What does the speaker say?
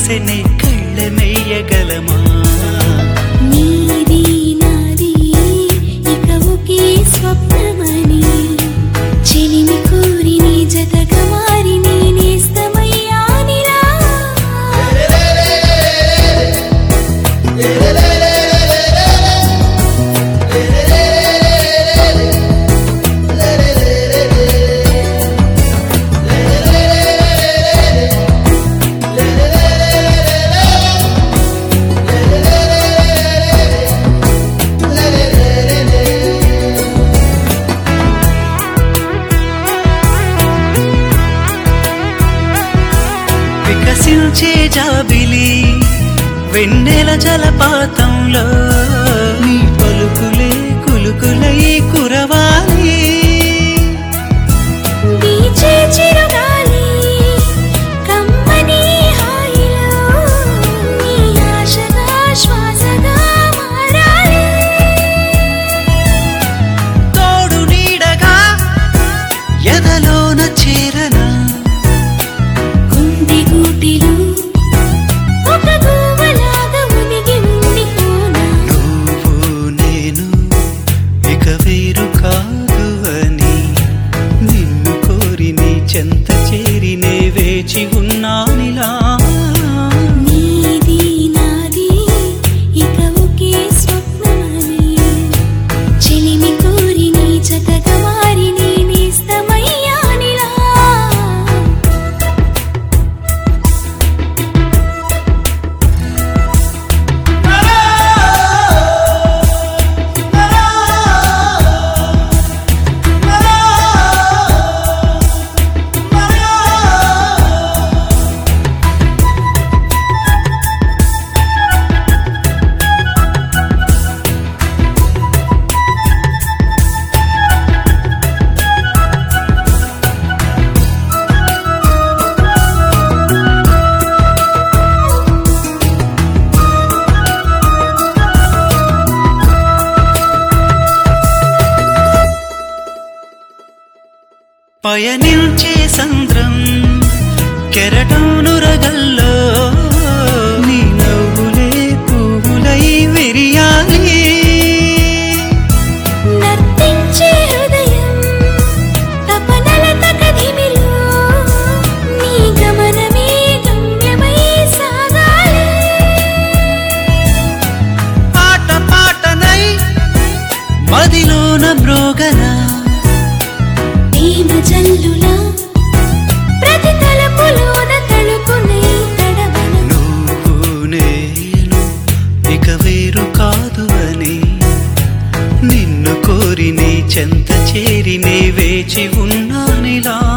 ఊసెనే కళ్ళమెయ్యగలమా నీది నాది ఇక ఒకే స్వప్నమని చెలిమి కోరి నీ జతగా మారి నేనేస్తమయ్యానిరా వికసించే జాబిలి వెన్నెల జలపాతంలో నీ పలుకులే కులుకులై కురవాలి వీచే చిరుగాలి కమ్మని హాయిలో నీ ఆశగా శ్వాసగా మారాలి తోడు నీడగా ఎదలోన చేరనా గుండె గూటిలో ఒక గువ్వలాగా ఉనిగి ఉండిపోనా నువ్వు నేను ఇక వేరు కాదు అని నిన్ను కోరి నీ చెంత చేరి నే వేచి ఉన్నానిలా నీది నాది ఇక ఒకే స్వప్నమని చెలిమి కోరి నీ జతగా మారి నేనేస్తమయ్యానిలా పయనించే సంద్రం కెరటం నురగల్లో నీ నవ్వులే పువ్వులై విరియాలి నర్తించే హృదయం తపనల తకధిమిలో నీ గమనమే గమ్యమై సాగాలి పాట పాటనై మదిలోన మ్రోగనా ప్రేమ జల్లులా ప్రతి తలుపులోన తలుపునై తడవన నువ్వు నేను ఇక వేరు కాదు అని నిన్ను కోరి నీ చెంత చేరి నే వేచి ఉన్నానిలా